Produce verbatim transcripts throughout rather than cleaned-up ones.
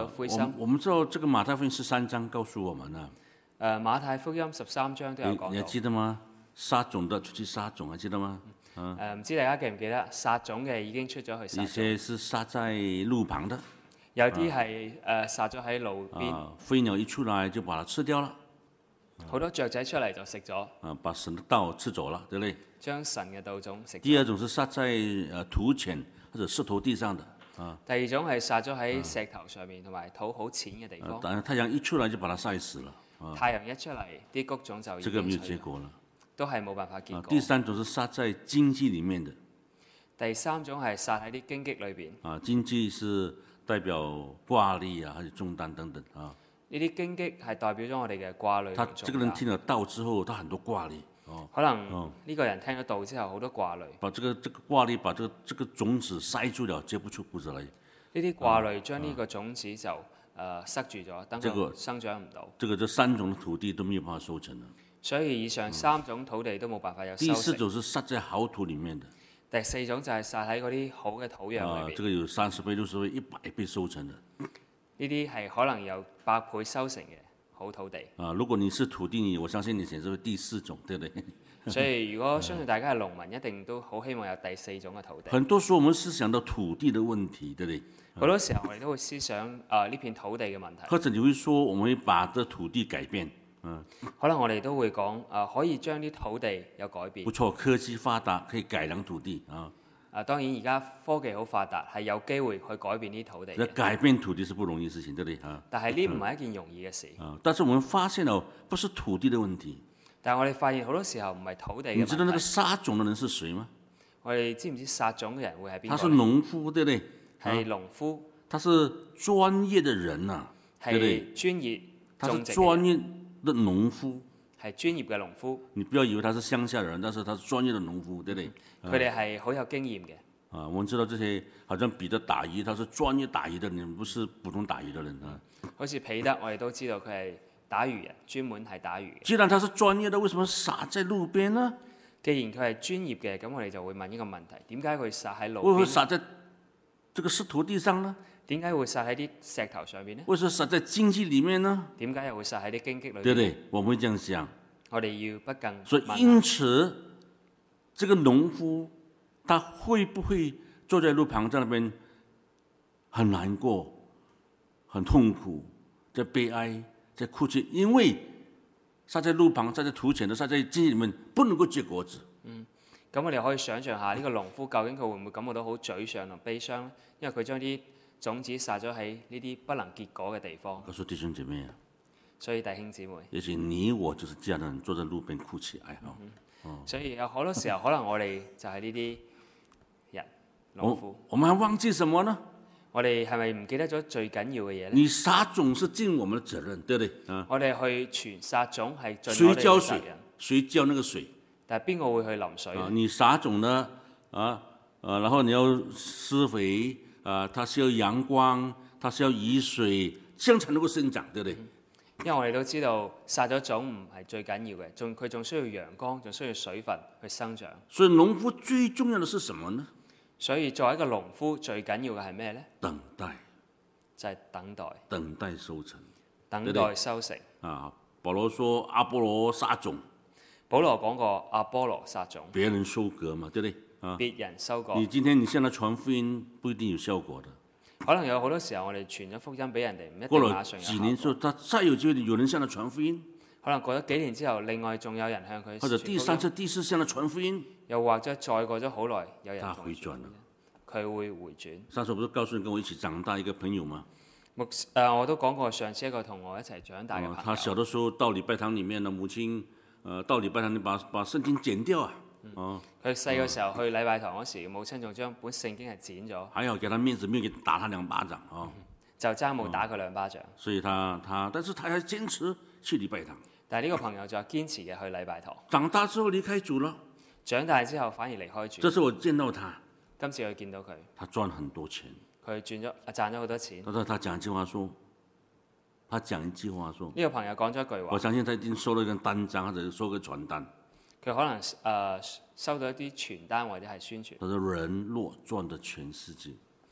個灰心。 我我們知道這個馬太福音十三章告訴我們啊， 誒馬太福音十三章都有你你還講到。 記得嗎？撒種的出去撒種，還記得嗎？啊， 誒唔知大家記唔記得撒種嘅已經出咗去撒種， 一些是撒在路旁的， 有啲係誒撒咗喺路邊， 啊，飛鳥一出來就把它吃掉了， 好多雀仔出嚟就食咗， 啊，把神的道吃走了，對不對？ 將神嘅道種食咗。 第二種是撒在呃土淺或者石頭地上的，啊， 第二種係撒咗喺石頭上面同埋土好淺嘅地方， 呃當然太陽一出來就把它曬死了，啊， 太陽一出嚟，啲谷種就已這個沒有經取結果了。 都係冇辦法結啊， 果。 第三種是撒在荊棘裡面的， 第三種係撒喺啲荊棘裏邊， 啊，荊棘是代表掛慮啊，還有重擔等等啊。 呢啲荊棘係代表咗我哋嘅掛慮他同重這個人擔。 聽了道之後，他很多掛慮，哦， 可能呢個人聽咗道之後好多掛慮， 把這個這個掛慮把這個這個種子塞住了，結不出果子來。 呢啲掛慮將呢個種子就誒、呃、塞住咗，等這個佢生長唔到。 這個這三種的土地都沒有辦法收成了。 所以以上三種土地都冇辦法有收第四成。 種是撒在好土裡面的， 第四種就係撒喺嗰啲好嘅土壤啊， 裏邊， 這個有三十倍、六十倍、一百倍收成的。 呢啲係可能有百倍收成嘅好土地。 啊，如果你是土地，你我相信你選擇第四種，對不對？ 所以如果相信大家係農民，一定都好希望有第四種嘅土地。 很多時候我們思想到土地的問題，對不對？ 好多時候我哋都會思想啊呢片土地嘅問題， 或者你會說，我們會把這土地改變，嗯， 可能我哋都會講啊可以將啲土地有改變不。錯，科技發達可以改良土地啊。 啊當然而家科技好發達，係有機會去改變啲土地要嘅， 改變土地是不容易的事情，對不對啊？ 但係呢唔係一件容易嘅事。 啊，但是我們發現了，不是土地的問題。 但係我哋發現好多時候唔係土地嘅你知道那個問題。 撒種的人是誰嗎？ 我哋知唔知撒種嘅人會係邊個？ 他是農夫，對不對？ 係農夫， 他是專業的人呐、對不對？ 係專業他是種植嘅專人， 業的農夫。 係專業嘅農夫。 你不要以為他是鄉下的人，但是他是專業的農夫，對不對？ 佢哋係好有經驗嘅。 啊，我們知道這些，好像彼得打魚，他是專業打魚的人，不是普通打魚的人啊。 好似彼得，我哋都知道佢係打魚人，專門係打魚嘅。 既然他是專業的，為什麼撒在路邊呢？ 既然佢係專業嘅，咁我哋就會問一個問題：點解佢撒喺路邊？ 為什麼撒在這個石頭地上呢？ 點解會撒喺啲石頭上邊呢？ 為什麼撒在荊棘裡面呢？ 點解又會撒喺啲荊棘裏邊？ 對不對？我們會這樣想。 我哋要不更所以問因此，這個農夫他會不會坐在路旁，在那邊很難過、很痛苦、在悲哀、在哭泣？因為撒在路旁、撒在土淺的、撒在荊棘裡面，不能夠結果子。 咁我哋可以想象下呢個農夫究竟佢會唔會感覺到好沮喪同悲傷呢？因為佢將啲種子撒咗喺呢啲不能結果嘅地方。 告訴弟兄姐妹啊， 所以弟兄姊妹， 也許你我就是這樣的人，坐在路邊哭泣哀嚎。 所以有好多時候可能我哋就係呢啲人農夫。 我我們還忘記什麼呢？ 我哋係咪唔記得咗最緊要嘅嘢呢？ 你撒種是盡我們的責任，對不對？啊， 我哋去傳撒種係盡誰我哋澆水嘅責任，？ 誰澆那個水？ 但係邊個會去淋水呢？ 啊，你撒種呢，啊，呃，然後你要施肥，啊，它需要陽光，它需要雨水，這樣才能夠生長，對不對？ 因為我哋都知道撒咗種唔係最緊要嘅，仲佢仲需要陽光，仲需要水分去生長。 所以農夫最重要的是什麼呢？ 所以作為一個農夫，最緊要嘅係咩呢？ 等待， 就係等待， 等待收成。 等待收成。 啊，保羅說阿波羅撒種， 保羅講過阿波羅撒種， 別人收割嘛，對不對？啊， 別人收割。 你今天你向他傳福音，不一定有效果的。 可能有好多時候我哋傳咗福音俾人哋，唔一定過了馬上有幾年之後， 效果。 他再有機會，有人向他傳福音， 可能過咗幾年之後，另外仲有人向佢或者傳福音， 第三次、第四次向他傳福音， 又或者再過咗好耐，有人他同佢傳回轉了。 佢會回轉。 上次我不是告訴你跟我一起長大一個朋友嗎？ 牧誒、呃，我都講過上次一個同我一齊長大嘅朋友， 哦他小的時候到禮拜堂裡面呢，母親，呃，到禮拜堂你把把聖經剪掉啊，哦， 佢細個時候去禮拜堂嗰時，母親仲將本聖經係剪咗， 還好給他面子，沒有給打他兩巴掌啊，哦， 就爭冇打佢兩巴掌。 所以他他，但是他還堅持去禮拜堂。 但係呢個朋友就堅持嘅去禮拜堂， 長大之後離開主了， 長大之後反而離開主。 這次我見到他， 今次我見到佢， 他賺很多錢， 佢轉咗啊賺咗好多錢。 他說他講一句話說，他講一句話說， 呢個朋友講咗一句話， 我相信他一定收了一個單張或者收個傳單。 佢可能誒、呃、收到一啲傳單或者係宣傳。 他說人若賺得全世界，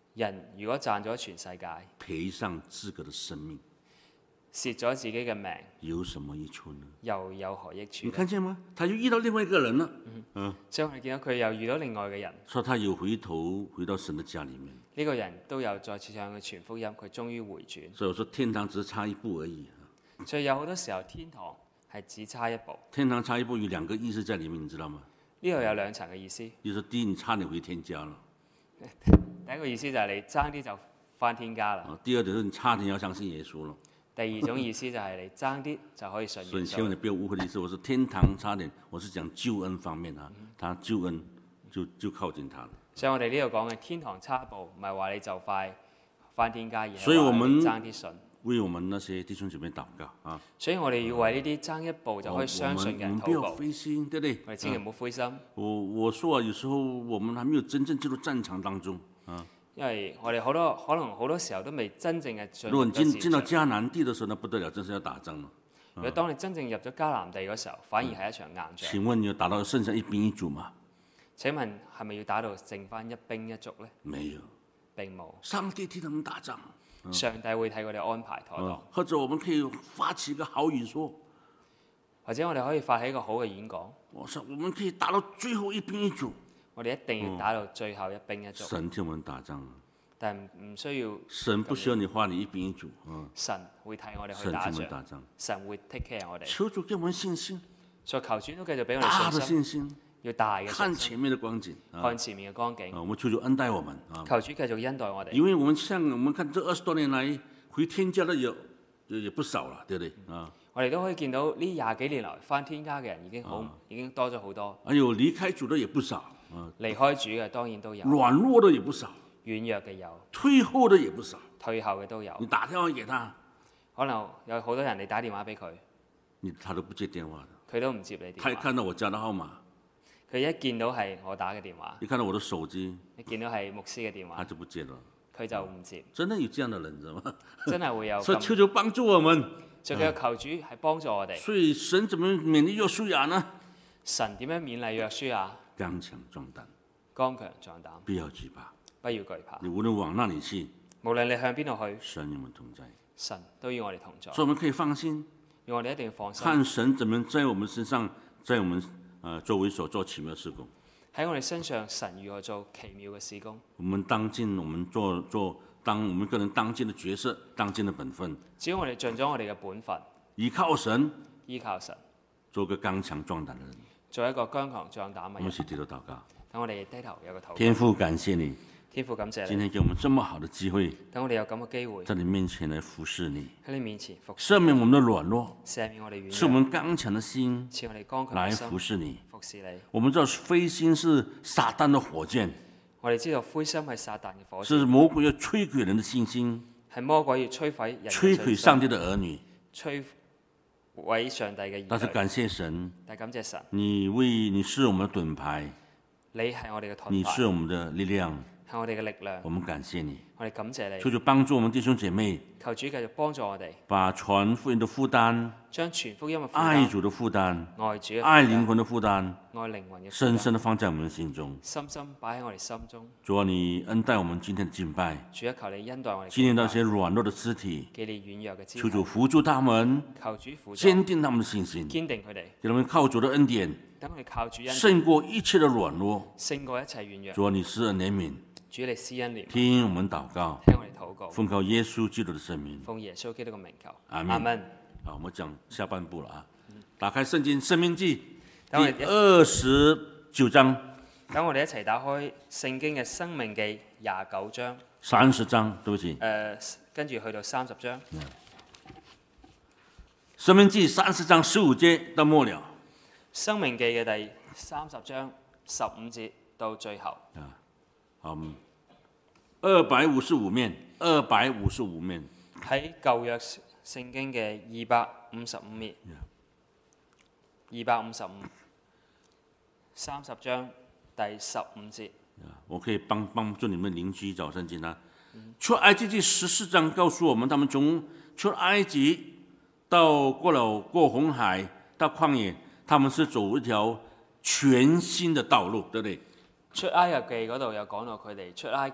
人如果賺咗全世界， 賠上自個的生命， 蝕咗自己嘅命， 有什麼益處呢？ 又有何益處你呢？ 看見嗎？他就遇到另外一個人了。嗯， 所以我哋見到佢又遇到另外嘅人， 說他有回頭回到神的家裡面。 呢個人都有再次向佢傳福音，佢終於回轉。 所以我說天堂只是差一步而已。 所以有好多時候天堂係只差一步。 天堂差一步有兩個意思在裡面，你知道嗎？ 呢度有兩層嘅意思。 就是第一，你差點回天家了。 第一個意思就係你爭啲就返天家啦。 第二就是你差點要相信耶穌了。 第二種意思就係你爭啲就可以信耶穌。 所以希望你不要誤會的意思，我是天堂差點，我是講救恩方面啊，他救恩就就靠近他了。 所以我哋呢度講嘅天堂差一步，唔係話你就快返天家，而所以我們係話你爭啲信。 為我們那些弟兄姊妹禱告啊！ 所以我哋要為呢啲爭一步就可以相信嘅人我們不要禱告。 灰心，對不對？ 我哋千祈唔好灰心， 我我說啊，有時候我們還沒有真正進入戰場當中啊。 因為我哋好多可能好多時候都未真正嘅進如果你進入咗戰場。 進到迦南地的時候，那不得了，真是要打仗了。 如果當你真正入咗迦南地嗰時候，反而係一場硬仗。 請問你有打到剩下一兵一卒嗎？ 請問係咪要打到剩翻一兵一卒呢？ 沒有， 並冇。 上帝替他們打仗。 上帝會替佢哋安排妥當。 嗯或者我們可以發起一個好語說， 或者我哋可以發起一個好嘅演講， 我說我們可以打到最後一兵一卒。 我哋一定要打到最後一兵一卒。 神替我們打仗， 但係唔唔需要。 神不需要你花你一兵一卒，嗯， 神會替我哋去神替打我們打仗， 仗。 神會 take care 我哋。 求主給我們信心， 所以求主都繼續俾我大的哋信心， 信心， 要大嘅信心， 看前面的光景啊， 看前面嘅光景。 啊我們求主恩待我們啊， 求主繼續恩待我哋， 因為我們像我們看這二十多年來回天家的也也也不少了，對不對啊？ 我哋都可以見到呢廿幾年來翻天家嘅人已經好，已經多咗好多。 還有離開主的也不少啊， 離開主嘅當然都有， 軟弱的也不少， 軟弱嘅有， 退後的也不少。 退後嘅都有。 你打電話給他， 可能有好多人你打電話俾佢， 你他都不接電話的。 佢都唔接你電話。 他一看到我家的號碼， 佢一見到係我打嘅電話， 一看到我的手機， 一見到係牧師嘅電他話， 就不接了。 佢就唔接。 真的有這樣的人，知道嗎？ 真係會有所以咁。 求求幫助我們。 所以佢嘅求主係幫助我哋。 所以神怎麼勉勵約書亞呢？ 神點樣勉勵約書亞？ 剛強壯膽， 剛強壯膽， 不要懼怕。 不要懼怕。 你無論往哪裡去， 無論你向邊度去， 神與我們同在， 神都與我哋同在。 所以我們可以放心， 要我哋一定要放心。 看神怎麼在我們身上，在我們呃周圍所做奇妙事工。 喺我哋身上，神如何做奇妙嘅事工。 我們當盡我們做做當我們個人當盡的角色，當盡的本分。 只要我哋盡咗我哋嘅本分， 依靠神， 依靠神， 做個剛強壯膽的人。 做一個剛強壯膽嘅人。 我們一起低頭禱告。 等我哋低頭有個禱告。 天父，感謝你， 天父感謝今你， 天給我們這麼好的機會， 等我哋有咁嘅機會在你面前來服侍你， 喺你面前服侍， 赦免我們的軟弱， 赦免我哋賜我軟弱， 們剛強的心賜我哋剛強來嘅心服侍你。 服侍你。 我們知道灰心是撒旦的火箭， 我哋知道灰心係撒旦嘅火箭， 是魔鬼要摧毀人的信心， 係魔鬼要摧毀人嘅摧毀信心， 上帝的兒女。 摧毀上帝嘅兒女。 但是感謝神， 但感謝神， 你為你是我們的盾牌， 你係我哋嘅盾牌， 你是我們的力量， 係我哋嘅力量。 我們感謝你。 我哋感謝你， 求主幫助我們弟兄姐妹， 求主繼續幫助我哋， 把傳福音的負擔、 將全福音嘅負擔、 愛主的負擔、 愛主嘅負擔愛靈魂的負擔， 愛靈魂嘅負深擔， 深的放在我們的心中。 深深擺喺我哋心中。 主啊，你恩待我們今天的敬拜， 主啊，求你恩待我哋， 紀念那些軟弱的肢體， 紀念軟弱嘅肢求主體， 扶助他們， 求主扶助， 堅定他們的信心， 堅定佢哋， 給他們靠主的恩典， 等我哋靠主恩典勝過一切的軟弱。 勝過一切軟弱。 主啊，你施恩憐憫， 主你施恩憐憫， 聽我們禱告， 聽我哋禱告， 奉靠耶穌基督的聖名。 奉耶穌基督嘅名求。 阿門阿門。 好，我們講下半部了啊。打開聖經《生命記》 等我哋第二十九章、 等我哋一齊打開聖經嘅《生命記》廿九章， 三十章，對不起， 誒，跟住去到三十章， 《生命記》三十章十五節到末了。 《生命記》嘅第三十章十五節到最後。 好，二百五十五面，二百五十五面。 喺舊約聖經嘅二百五十五頁，二百五十五，三十章第十五節。 我可以幫幫助你們鄰居找聖經啊。出埃及記十四章告訴我們，他們從出埃及到過了過紅海到曠野，他們是走一條全新的道路，對不對？ 出埃及記嗰度有講到佢哋出埃及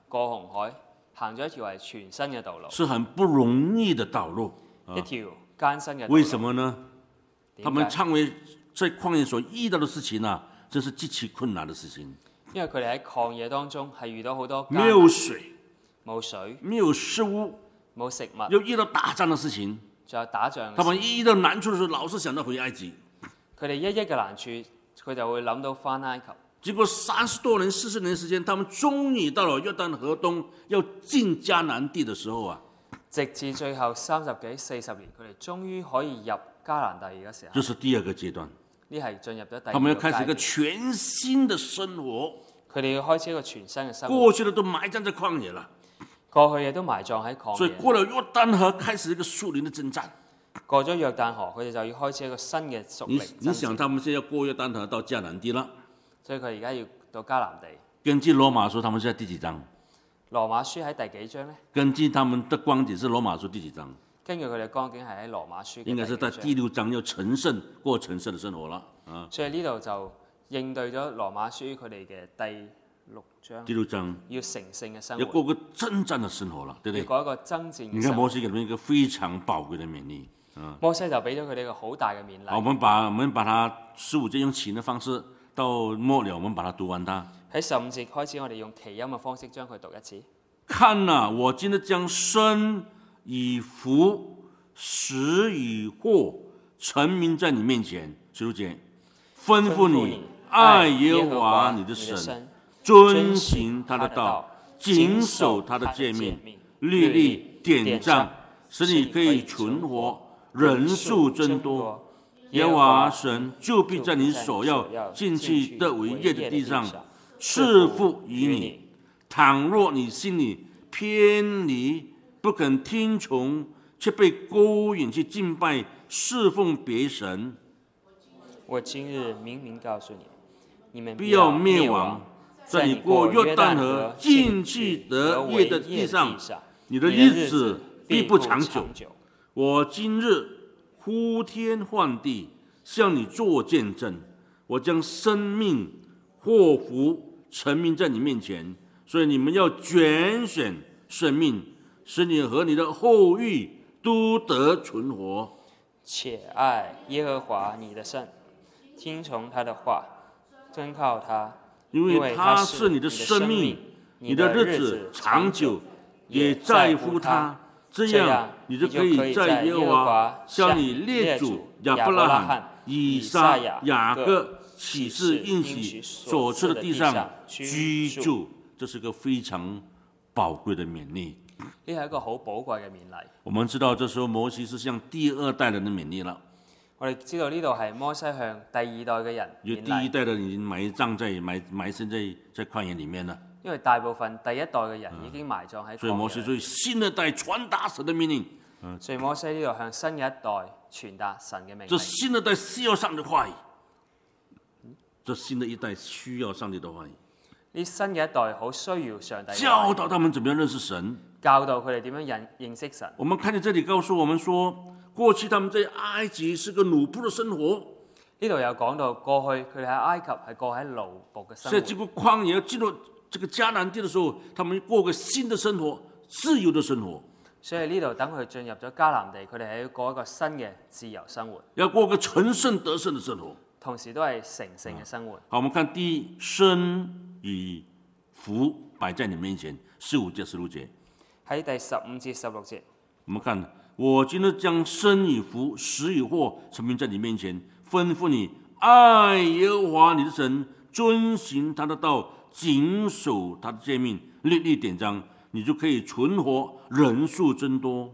過紅海，行咗一條係全新嘅道路， 是很不容易的道路。 一條艱辛嘅道路。 為什麼呢？ 點解？ 他們稱為在曠野所遇到的事情啊，這是極其困難的事情。 因為佢哋喺曠野當中係遇到好多艱沒有水， 冇水、 沒有食物， 冇食物， 又遇到打仗的事情。 仲有打仗嘅事。 他們一遇到難處的時候，老是想到回埃及。 佢哋一一嘅難處，佢就會諗到翻埃及。 結果三十多年、四十年時間，他們終於到了約旦河東要進迦南地的時候啊， 直至最後三十幾、四十年，佢哋終於可以入迦南地嘅時候。 這是第二個階段。 呢係進入咗第二個階段。 他們要開始一個全新的生活。 佢哋要開始一個全新嘅生活。 過去的都埋葬在曠野了， 過去嘅都埋葬喺曠野。 所以過了約旦河，開始一個屬靈的征戰。 過咗約旦河，佢哋就要開始一個新嘅屬靈。 你想，他們現在要過約旦河到迦南地了， 所以佢而家要到迦南地。 根據羅馬書，他們現在第幾章？ 羅馬書喺第幾章呢？ 根據他們的光景是羅馬書第幾章？ 根據佢哋光景係喺羅馬書嘅第幾章？ 應該是在第六章要成聖，過成聖的生活了啊。 所以呢度就應對咗羅馬書佢哋嘅第六章。 第六章要成聖嘅生活。 要過個征戰的生活了，對不對？ 要過一個征戰嘅生活。 你看摩西給他們一個非常寶貴的勉勵。 摩西就俾咗佢哋一個好大嘅勉勵。 好，我們把我們把它十五節用起的方式，到末了我們把它讀完它。 喺十五節開始，我哋用奇音嘅方式將佢讀一次。 看啊，我今日將生與福、死與禍陳明在你面前，十六節，吩咐你愛耶和華你的神，遵行他的道，謹守他的誡命，律例典章，使你可以存活，人數增多。耶和華神就必在你所要進去得為業的地上賜福於你。倘若你心裡偏離，不肯聽從，卻被勾引去敬拜侍奉別神， 我今日明明告訴你，你們必要滅亡。在你過約旦河進去得業的地上，你的日子必不長久。我今日呼天喚地，向你作見證，我將生命禍福陳明在你面前，所以你們要揀選生命，使你和你的後裔都得存活。 且愛耶和華你的神，聽從他的話，遵靠他， 因為他是你的生命，你的日子長久，也在乎他。這樣你就可以在耶和華向你列祖亞伯拉罕、以撒、雅各起誓應許所賜的地上居住。這是個非常寶貴的勉勵。 呢係一個好寶貴嘅勉勵。 我們知道，這時候摩西是向第二代人的勉勵了。 我哋知道呢度係摩西向第二代嘅人勉勵。 因為第一代的人已經埋葬在埋埋身在在曠野裡面了。 因為大部分第一代嘅人已經埋葬喺曠野。 所以摩西對新一代傳達神的命令。 嗯、所以摩西呢度向新嘅一代傳達神嘅命令。 這新一代需要上帝的話語。這新的一代需要上帝的話語。 呢新嘅一代好需要上帝教導他們怎麼樣認識神， 教導佢哋點樣認認識神。 我們看見這裡告訴我們說，過去他們在埃及是個奴僕的生活。 呢度有講到過去佢哋喺埃及係過喺奴僕嘅生活。 在這個曠野進入這個迦南地的時候，他們過個新的生活，自由的生活。 所以呢度等佢進入咗迦南地，佢哋係要過一個新嘅自由生活， 要過個成聖得勝的生活， 同時都係成聖嘅生活。 好，我們看第一，生與福擺在你面前，十五節十六節。 喺第十五至十六節， 我們看，我今日將生與福、死與禍陳明在你面前，吩咐你愛耶和華你的神，遵行他的道，謹守他的誡命、律例典章，你就可以存活，人數增多。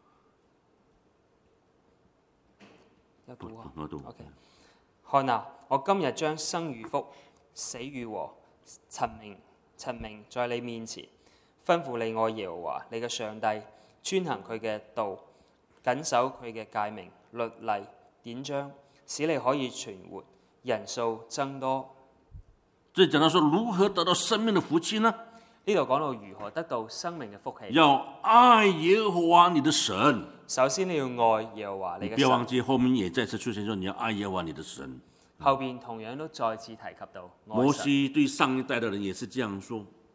有讀啊？ 我讀。 OK。看啊，我今日將生與福、死與禍陳明陳明在你面前，吩咐你愛耶和華你嘅上帝，遵行佢嘅道，謹守佢嘅誡命、律例、典章，使你可以存活，人數增多。 這講到說如何得到生命的福氣呢？ 呢度講到如何得到生命嘅福氣。 要愛耶和華你的神。首先你要愛耶和華你嘅神。 你不要忘記後面也再次出現說你要愛耶和華你的神。 後邊同樣都再次提及到。 摩西對上一代的人也是這樣說。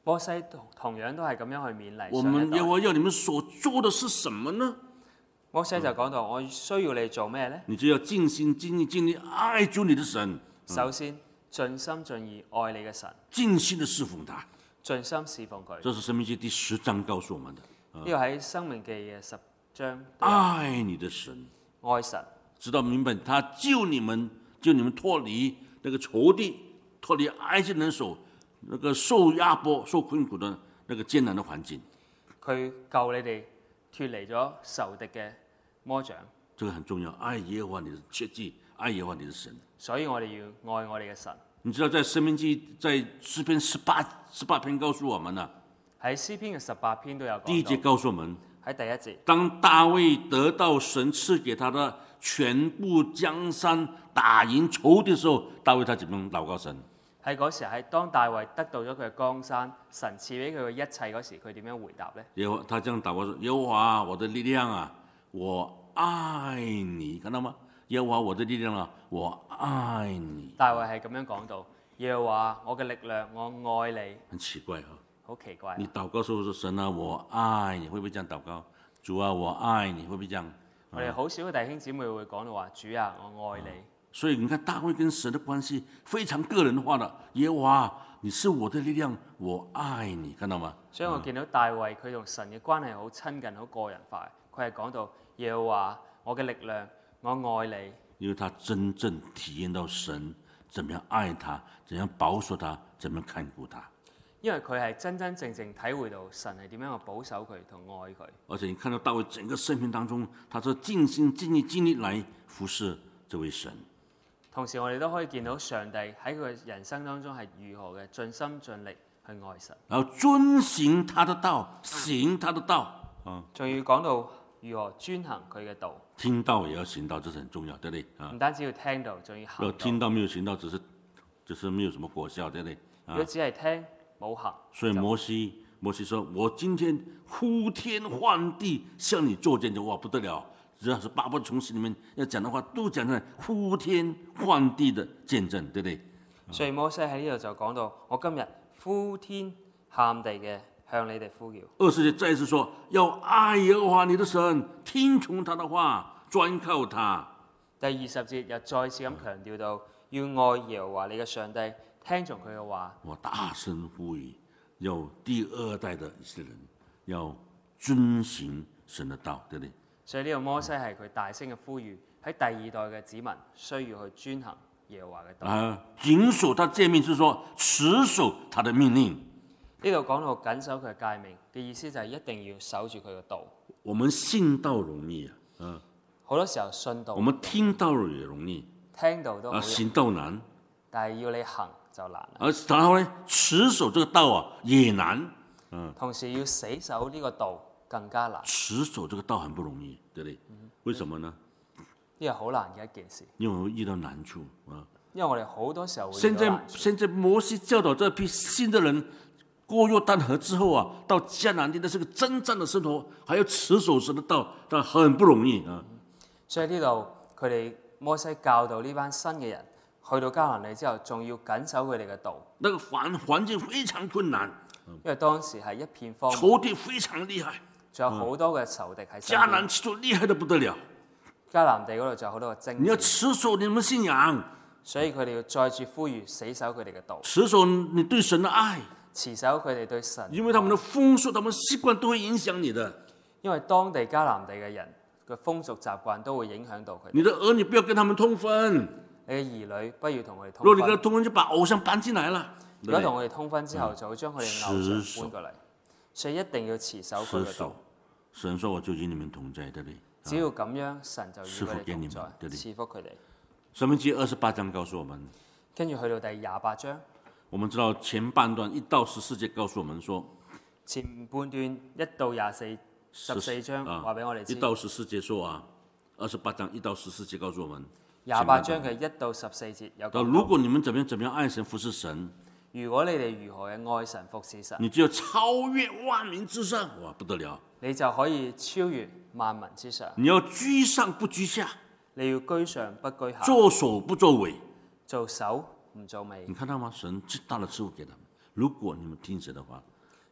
摩西同同樣都係咁樣去勉勵我上一代。 们耶和华要你们所做的是什么呢？ 摩西就講到：我需要你做咩呢？ 你就要尽心尽力尽力爱主你的神， 首先盡心盡意愛你嘅神， 尽心的侍奉他。 盡心侍奉佢。 这是申命记第十章告诉我们的。 呢個喺《生命記》嘅十章， 爱你的神， 愛神， 直到明白他救你们，救你们脱离那个仇敌，脱离埃及人手那个受压迫、受困苦的那个艰难的环境。 佢救你哋脱離咗仇敵嘅魔掌， 这个很重要，爱耶和华你的，切记爱耶和華你的神。 所以我哋要愛我哋嘅神。 你知道在申命記在詩篇十八十八篇告訴我們啊， 喺詩篇嘅十八篇都有第一節講到。 告訴我們， 喺第一節， 當大衛得到神賜給他的全部江山，打贏仇敵的時候，大衛他怎麼樣禱告神？ 喺嗰時喺當大衛得到咗佢嘅江山，神賜俾佢嘅一切嗰時，佢點樣回答呢？ 耶和他這樣禱告說：耶和華我的力量啊，我愛你，看到嗎？耶和華我的力量啊，我愛你。 大衛係咁樣講到：耶和華我嘅力量，我愛你。 很奇怪哈、 好奇怪啊。 你禱告時候說神啊，我愛你，會不會這樣禱告？主啊，我愛你，會不會這樣？ 我哋好少嘅弟兄姊妹會講到話：主啊，我愛你。 所以你看大衛跟神的關係非常個人化的。耶和華，你是我的力量，我愛你，看到嗎？ 所以我見到大衛佢同神嘅關係好親近、好個人化。佢係講到耶和華我嘅力量，我愛你。 因為他真正體驗到神怎麼樣愛他，怎樣保守他，怎麼樣看顧他。 因為佢係真真正正體會到神係點樣去保守佢同愛佢。 而且你看到大衛整個生命當中，他是盡心盡力盡力來服侍這位神。 同時我哋都可以見到上帝喺佢嘅人生當中係如何嘅盡心盡力去愛神， 然後遵行他的道，行他的道。啊， 仲要講到如何遵行佢嘅道。 聽到也要行道，這是很重要，對不對？啊， 唔單止要聽到，仲要行要道。 聽到沒有行道，只是只是沒有什麼果效，對不對？ 如果只係聽冇行， 所以摩西摩西說：“我今天呼天喚地向你做見證，哇，不得了！只要是八部從心裡面要講的話，都講在呼天喚地的見證，對不對？” 所以摩西喺呢度就講到：我今日呼天喊地嘅向你哋呼叫。 二十節再一次說：要愛耶和華你的神，聽從他的話，專靠他。 第二十節又再次咁強調到，要愛耶和華你嘅上帝，聽從佢嘅話。 我大聲呼籲，要第二代的以色列人要遵行神的道，對不對？ 所以呢個摩西係佢大聲嘅呼籲，喺第二代嘅子民需要去遵行耶和華嘅道。 啊，謹守他誡命，是說持守他的命令。 呢度講到緊守佢嘅誡命嘅意思就係一定要守住佢嘅道。 我們信道容易啊，啊， 好多時候信道， 我們聽道也容易， 聽道都好啊， 容易， 行道難。 但係要你行就難啦。 而然後呢，持守這個道啊也難， 同時要死守呢個道更加難， 持守這個道很不容易，對不對？為什麼呢？ 呢個好難嘅一件事。 因為會遇到難處啊。 因為我哋好多時候會遇現在到難處。 現在摩西教導這批新的人過約旦河之後啊，到迦南地，那是個征戰的生活，還要持守神的道，但很不容易啊。 所以呢度佢哋摩西教導呢班新嘅人，去到迦南地之後，仲要緊守佢哋嘅道， 那個環環境非常困難， 因為當時係一片荒蕪， 仇敵非常厲害， 仲有好多嘅仇敵喺身邊。 迦南其實厲害得不得了。 迦南地嗰度仲有好多嘅征你要戰， 持守你們信仰， 所以佢哋要再次呼籲死守佢哋嘅道， 持守你對神的愛， 持守佢哋對神。 因為他們的風俗、他們習慣都會影響你的。 因為當地迦南地嘅人嘅風俗習慣都會影響到佢哋。 你的兒女不要跟他們通婚， 你嘅兒女不要同佢哋通如果你跟他婚。 通婚，就把偶像搬進來了。 如果同佢哋通婚之後，就會將佢哋偶持守像搬過嚟，所以一定要持守佢嘅道持守。神說我就與你們同在，對不對？ 只要咁樣，神就與佢賜福給你們哋同在， 對不對賜福佢哋。 申命記二十八章告訴我們， 跟住去到第廿八章， 我們知道前半段一到十四節告訴我們說， 前半段一到廿四十四章啊話俾我哋知一，到十四節說啊，二十八章一到十四節告訴我們， 廿八章嘅一到十四節有到講到， 如果你們怎麼樣怎麼樣愛神服侍神， 如果你哋如何嘅愛神服侍神， 你就要超越萬民之上，哇，不得了！ 你就可以超越萬民之上。 你要居上不居下， 你要居上不居下， 做首不做尾。 做首唔做尾你。看到嗎？神最大的賜福給他們。如果你們聽神的話，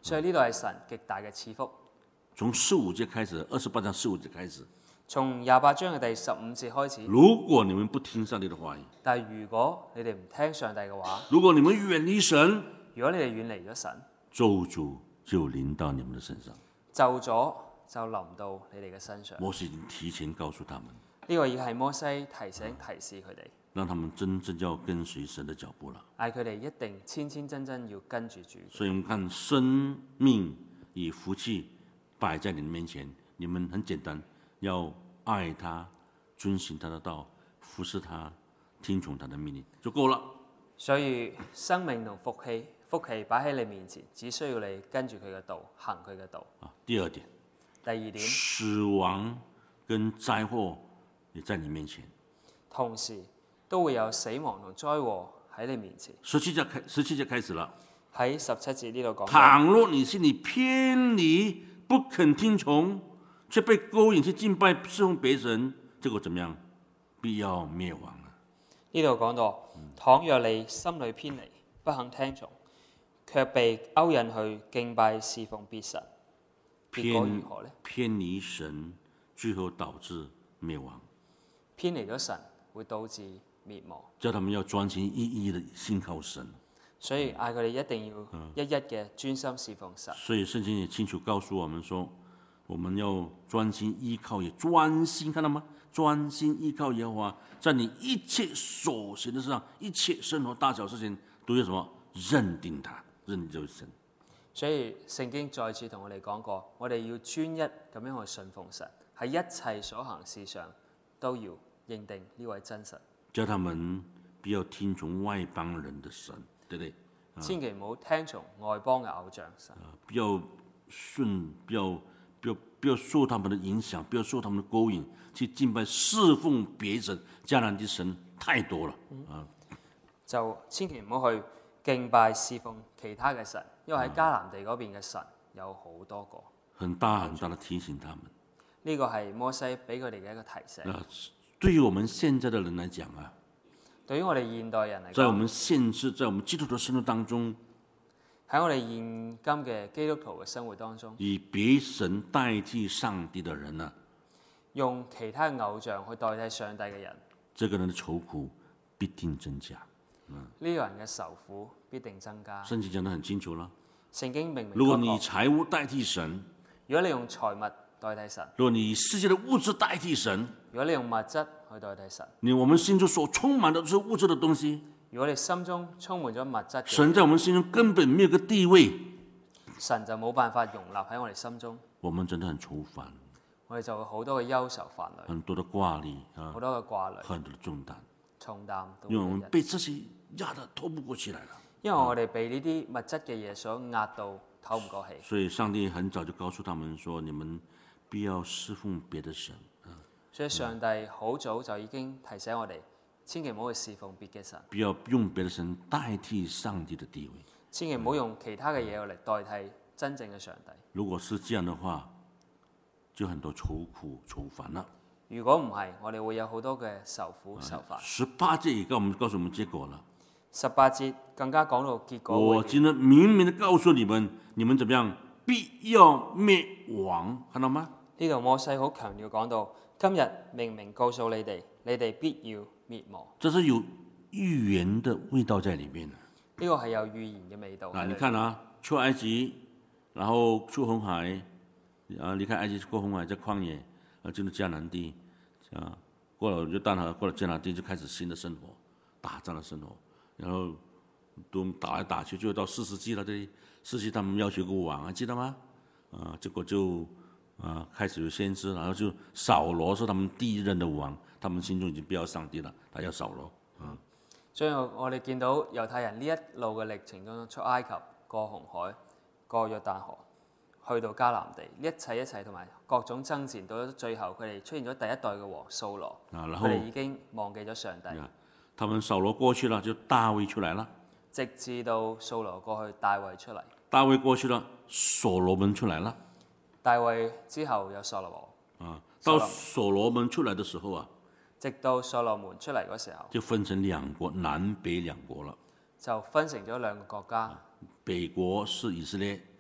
所以呢度係神極大嘅賜福。 從十五節開始，二十八章十五節開始。 從廿八章嘅第十五節開始。 如果你們不聽上帝的話語， 但係如果你哋唔聽上帝嘅話， 如果你們遠離神， 如果你哋遠離咗神， 咒詛就臨到你們的身上。 咒詛就臨到你哋嘅身上。 摩西已經提前告訴他們， 呢個已經係摩西提醒提示佢哋， 讓他們真正要跟隨神的腳步了。 嗌佢哋一定千千真真要跟住主。 所以我們看生命與福氣擺在你們面前，你們很簡單，要愛他，遵行他的道，服侍他，聽從他的命令就夠了。 所以生命同福氣，福氣擺喺你面前，只需要你跟住佢嘅道，行佢嘅道。 啊，第二點， 第二點， 死亡跟災禍也在你面前， 同時都會有死亡同災禍喺你面前。 十七節開十七節開始了， 喺十七節呢度講， 倘若你心裡偏離，不肯聽從，卻被勾引去敬拜侍奉別神，這個怎麼樣？必要滅亡了。 呢度講到，倘若你心裏偏離，不肯聽從，卻被勾引去敬拜侍奉別神，結果如何呢？ 偏離神，最後導致滅亡。 偏離咗神，會導致滅亡。 叫他們要專心一意的信靠神。 所以嗌佢哋一定要一一嘅專心侍奉神。 所以聖經也清楚告訴我們說，我們要專心依靠，也專心，看到嗎？專心依靠耶和華，在你一切所行的事上，一切生活大小事情，都要什麼？認定他，認定這位神。 所以聖經再次同我哋講過，我哋要專一咁樣去信奉神，喺一切所行事上都要認定呢位真神。 叫他們不要聽從外邦人的神，對不對？ 千祈唔好聽從外邦嘅偶像神。 啊，不要順，不要不要不要受他們的影響，不要受他們的勾引，去敬拜侍奉別神。迦南的神太多了啊， 就千祈唔好去敬拜侍奉其他嘅神，因為喺迦南地嗰邊嘅神有好多個。 很大很大的提醒他們。 呢個係摩西俾佢哋嘅一個提醒。 啊，對於我們現在的人來講啊， 對於我哋現代人嚟講， 在我們現世，在我們基督徒的生活當中， 喺我哋現今嘅基督徒嘅生活當中， 以別神代替上帝的人啊， 用其他偶像去代替上帝嘅人， 這個人的愁苦必定增加。 呢個人嘅愁苦必定增加。 聖經講得很清楚啦。 聖經明明如果你以講過， 財物代替神， 如果你用財物代替神， 如果你以世界的物質代替神， 如果你用物質去代替神， 你我們心中所充滿的都是物質的東西， 如果你心中充滿咗物質嘅， 神在我們心中根本沒有個地位， 神就冇辦法容納喺我哋心中， 我們真的很愁煩， 我哋就會好多嘅憂愁煩慮， 很多的掛慮啊好，多嘅掛慮、 很多的重擔， 重擔都因為我們會有。 被這些壓得透不過氣來了。 因為我哋被呢啲物質嘅嘢所壓到透唔過氣， 所以上帝很早就告訴他們說：你們不要侍奉別的神。 所以上帝好早就已經提醒我哋，千祈唔好去侍奉別嘅神， 不要用別的神代替上帝的地位。 千祈唔好用其他嘅嘢嚟代替真正嘅上帝。 如果是這樣的話，就很多愁苦愁煩了。 如果唔係，我哋會有好多嘅愁苦愁煩。 十八節也告我們告訴我們結果了。 十八節更加講到結果會點。 我今天明明的告訴你們，你們怎麼樣？必要滅亡，看到嗎？ 呢度摩西好強調講到，今日明明告訴你哋，你哋必要滅亡。 這是有預言的味道在裡面的。 呢個係有預言嘅味道。 啊，你看啊，出埃及，然後出紅海，啊，離開埃及過紅海，在曠野，啊，進入迦南地，啊，過了約旦河，過了迦南地，就開始新的生活，打仗的生活，然後都打來打去，最後到四世紀了，這裡四世紀他們要求個王，還記得嗎？啊，結果就啊開始有先知，然後就掃羅是他們第一任的王，他們心中已經不要上帝了，他要掃羅。啊， 所以我哋見到猶太人呢一路嘅歷程中，出埃及、過紅海、過約旦河，去到迦南地，呢一切一切同埋各種爭戰，到咗最後佢哋出現咗第一代嘅王掃羅， 啊，然後佢哋已經忘記咗上帝。 啊，他們掃羅過去了，就大衛出來了。 直至到掃羅過去，大衛出嚟。 大衛過去了，所羅門出來了。 大衛之後有所羅門。 啊，到所羅門出來的時候啊， 直到所羅門出嚟嗰時候， 就分成兩國，南北兩國了。 就分成咗兩個國家。 北國是以色列，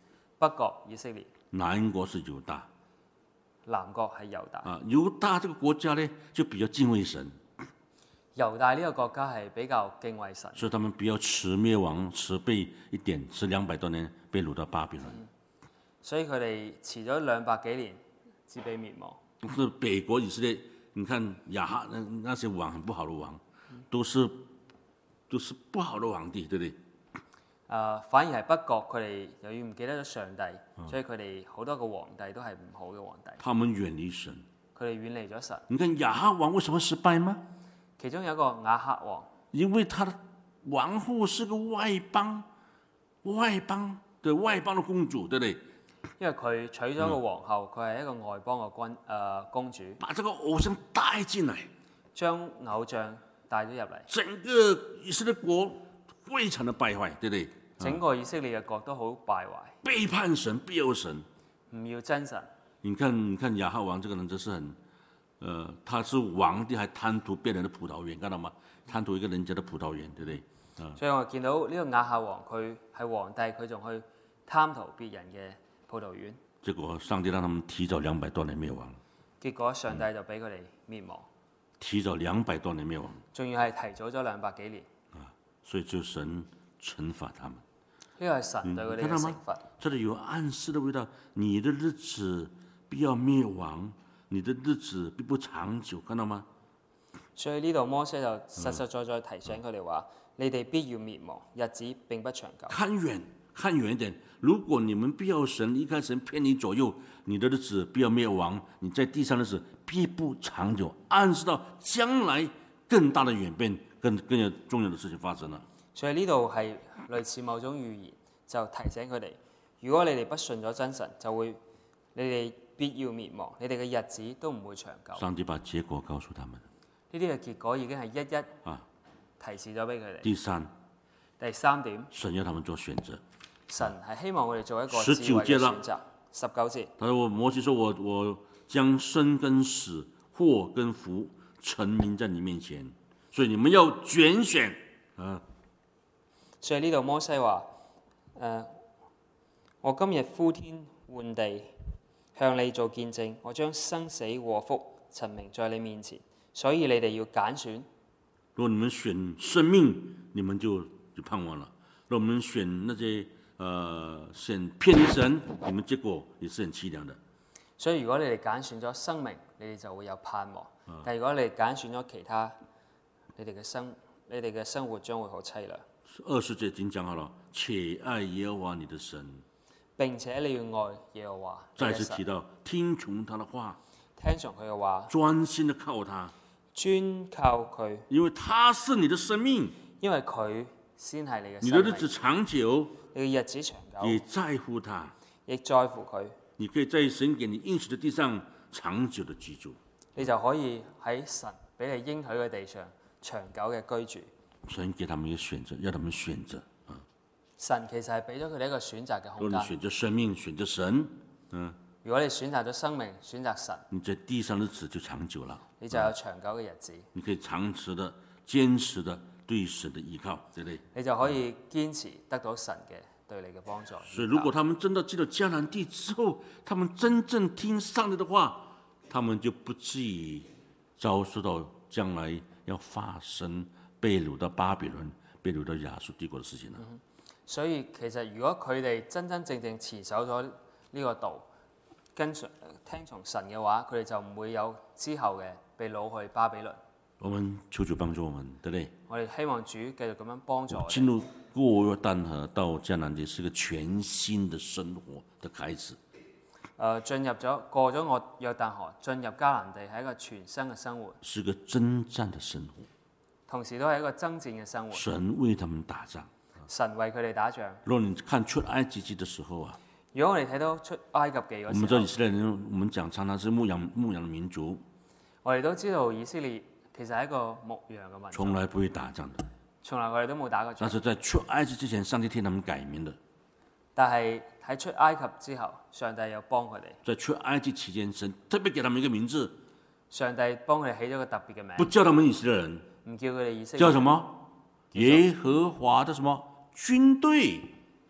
北國以色列， 南國是猶大南國係猶大。 啊。猶大這個國家呢，就比較敬畏神， 猶大呢個國家係比較敬畏神， 所以他們比較遲滅亡，遲被一點，遲兩百多年被擄到巴比倫。 所以佢哋遲咗兩百幾年至被滅亡。 是北國以色列，你看亞哈那那些王很不好的王，都是都是不好的皇帝，對不對？ 誒、反而係北國，佢哋由於唔記得咗上帝，所以佢哋好多個皇帝都係唔好嘅皇帝。 他們遠離神。 佢哋遠離咗神。 你看亞哈王為什麼失敗嗎？ 其中有一個亞哈王， 因為他的王后是個外邦，外邦對外邦的公主，對不對？ 因為佢娶咗個皇后，佢係一個外邦嘅君誒、呃、公主， 把這個偶像帶進來， 將偶像帶咗入嚟， 整個以色列國非常的敗壞，對不對？ 整個以色列嘅國都好敗壞， 背叛神，必有神。 唔要真神。 你看，你看亞哈王這個人真是很，呃，他是皇帝，還貪圖別人的葡萄園，看到嗎？貪圖一個人家的葡萄園，對不對？啊， 所以我見到呢個亞哈王，佢係皇帝，佢仲去貪圖別人嘅葡萄園。 結果上帝讓他們提早兩百多年滅亡， 結果上帝就俾佢哋滅亡， 提早兩百多年滅亡， 仲要係提早咗兩百幾年。 所以就神懲罰他們。 呢個係神對佢哋嘅懲罰。 這裡有暗示的味道，你的日子必要滅亡，你的日子必不長久，看到嗎？ 所以呢度摩西就實實在在提醒佢哋話：你哋必要滅亡，日子並不長久。 看遠，看遠一點。如果你們必要神，離開神，偏離左右，你的日子必要滅亡，你在地上的日子必不長久。暗示到將來更大的演變，更更有重要的事情發生了。 所以呢度係類似某種預言，就提醒佢哋：如果你哋不信咗真神，就會你哋必要滅亡，你哋嘅日子都唔會長久。 上帝把結果告訴他們。 呢啲嘅結果已經係一一啊提示咗俾佢哋。 第三， 第三點， 神要他們做選擇。 神係希望我哋做一個十智慧嘅九節啦選擇。十九節， 他說：我摩西說我我將生跟死、禍跟福陳明在你面前，所以你們要揀選啊。 所以呢度摩西話：誒、呃，我今日呼天喚地，向你做見證，我將生死禍福陳明在你面前，所以你哋要揀選。 如果你們選生命，你們就就盼望了；如果你們選那些呃選偏離神，你們結果也是很凄涼的。 所以如果你哋揀選咗生命，你哋就會有盼望； 啊、 但係如果你哋揀選咗其他，你哋嘅生你哋嘅生活將會好凄涼。 二十節已經講好了，且愛耶和華你的神。 並且你要愛耶和華。 再次提到聽從他的話， 聽從佢嘅話， 專心的靠他， 專靠佢， 因為他是你的生命， 因為佢先係你嘅你生命。 的日子長久， 你嘅日子長久， 也在乎他， 亦在乎佢， 你可以在神給你應許的地上長久的居住。 你就可以喺神俾你應許嘅地上長久嘅居住。 神給他們一個選擇，要他們選擇啊。 神其實係俾咗佢哋一個選擇嘅空間。 如果你選擇生命，選擇神，嗯， 如果你選擇咗生命，選擇神， 你在地上的日子就長久了， 你就有長久嘅日子， 你可以長持的、堅持的對神的依靠，對不對？ 你就可以堅持得到神嘅對你嘅幫助。 所以，如果他們真的進了迦南地之後，他們真正聽上帝的話，他們就不至於遭受到將來要發生被擄到巴比倫、被擄到亞述帝國的事情啦。 嗯、所以其實如果佢哋真真正正持守咗呢個道，跟隨聽從神嘅話，佢哋就唔會有之後嘅被擄去巴比倫。 我們求主幫助我們，對不對？ 我哋希望主繼續咁樣幫助我哋。 進入過約旦河到迦南地是個全新的生活的開始。 誒、呃、進入咗過咗我約旦河，進入迦南地係一個全新嘅生活， 是個征戰的生活， 同時都係一個爭戰嘅生活。 神為他們打仗， 神為佢哋打仗。 如果你看出埃及記的時候啊， 如果我哋睇到出埃及記嗰時候， 我們知道以色列人，我們講常常是牧羊牧羊的民族， 我哋都知道以色列其實係一個牧羊嘅民族， 從來不會打仗的。 從來我哋都冇打過仗。 但是在出埃及之前，上帝替他們改名的。 但係喺出埃及之後，上帝又幫佢哋。 在出埃及期間，神特別給他們一個名字， 上帝幫佢哋起咗個特別嘅名， 不叫他們以色列人， 唔叫佢哋以色列人， 叫什麼？耶和華的什麼軍隊？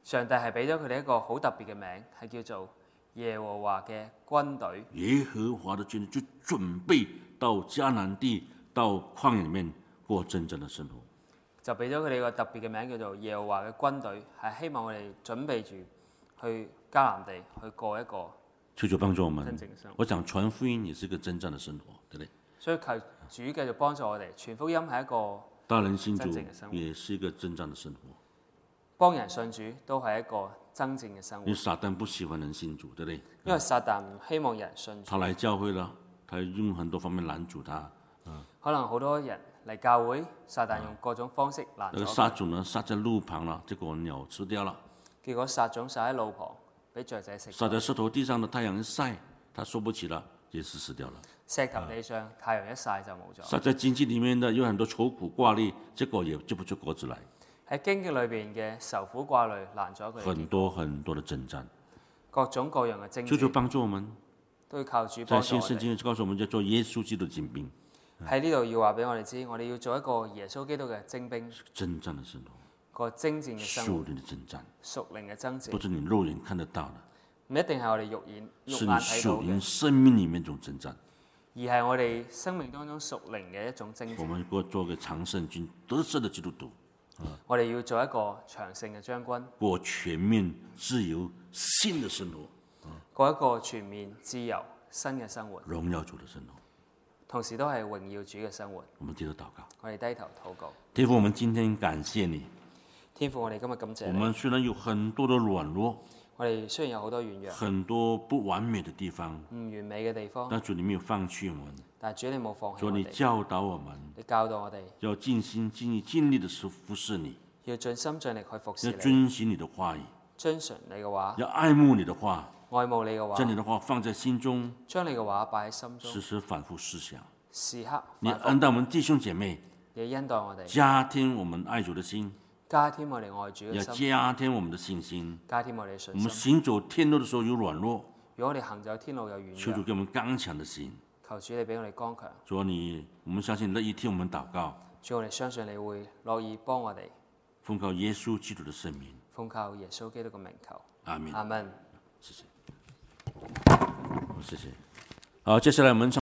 上帝係俾咗佢哋一個好特別嘅名，係叫做耶和華嘅軍隊。 耶和華的軍隊就準備到迦南地、到曠野裡面過真正的生活。 就俾咗佢哋個特別嘅名叫做耶和華嘅軍隊，係希望我哋準備住去迦南地去過一個求主幫助我們真正嘅生活。 我想傳福音也是一個真正的生活，對不對？ 所以求主繼續幫助我哋，傳福音係一個大人信主真正嘅生活， 也是一個真正的生活。 幫人信主都係一個真正嘅生活因為。撒旦不喜歡人信主，對不對？ 因為撒旦唔希望人信主， 他來教會了，他用很多方面攔阻他。 可能好多人嚟教會，撒旦用各種方式攔那個阻佢。 撒種呢，撒在路旁了，結果鳥吃掉了； 結果撒種撒喺路旁，俾雀仔食。 撒在石頭地上的太陽一曬，它收不起了，也是死掉了。 石頭地上，太陽一曬就冇咗。 撒在荊棘裡面的有很多愁苦掛慮，結果也結不出果子來。 喺荊棘裏邊嘅愁苦掛慮攔咗佢哋。 很多很多的征戰， 各種各樣嘅征求主戰幫助我們。 都要靠主在幫助我哋。 新聖經告訴我們，要做耶穌基督的精兵， 喺呢度要話俾我哋知，我哋要做一個耶穌基督嘅精兵， 征戰的生活， 個征戰嘅生活屬，靈的征戰， 屬靈嘅征戰， 不是你肉眼看得到的， 唔一定係我哋肉眼肉是你眼睇到屬靈嘅， 生命裡面一種征戰。 而係我哋生命當中屬靈嘅一種征戰。 我們過做個常勝軍得勝的基督徒， 我哋要做一個長勝嘅將軍， 過全面自由新的生活， 過一個全面自由新嘅生活， 榮耀主的生活。 同時都係榮耀主嘅生活。 我們低頭禱告， 我哋低頭禱告， 天父，我們今天感謝你。 天父，我哋今日感謝你。 我們雖然有很多的軟弱， 我哋雖然有好多軟弱、 很多不完美的地方， 唔完美嘅地方， 但主你沒有放棄我們， 但係主你冇放棄主我哋， 你教導我們你教導我哋要盡心盡意盡力的服侍你， 要盡心盡力去服侍要你， 遵行你的話語， 遵循你嘅話， 要愛慕你的話， 愛慕你嘅話， 將你的話放在心中， 將你嘅話擺喺心中時，時反覆思想。 時刻你反覆恩待我們弟兄姐妹， 你恩待我哋， 加添我們愛主的心， 加添我哋愛主要嘅心， 加添我們的信心。 加添我哋嘅信我們心。 行走天路的時候有軟弱， 如果我哋行走天路有軟弱， 求主給我們剛強的心。 求主你俾我哋剛強。 主你，我們相信樂意聽我們禱告， 主，我哋相信你會樂意幫我哋， 奉靠耶穌基督的聖名， 奉靠耶穌基督嘅名求。 阿門。 阿門。 謝謝。好，謝謝。好，接下來我們唱。